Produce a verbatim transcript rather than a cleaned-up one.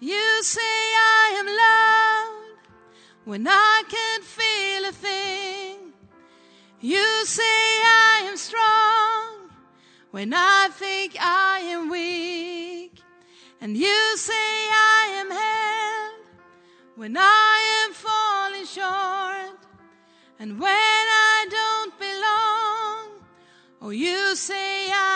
You say I am loved when I can't feel a thing. You say I am strong when I think I am weak. And you say I am held when I am falling short. And when I don't belong, oh, you say I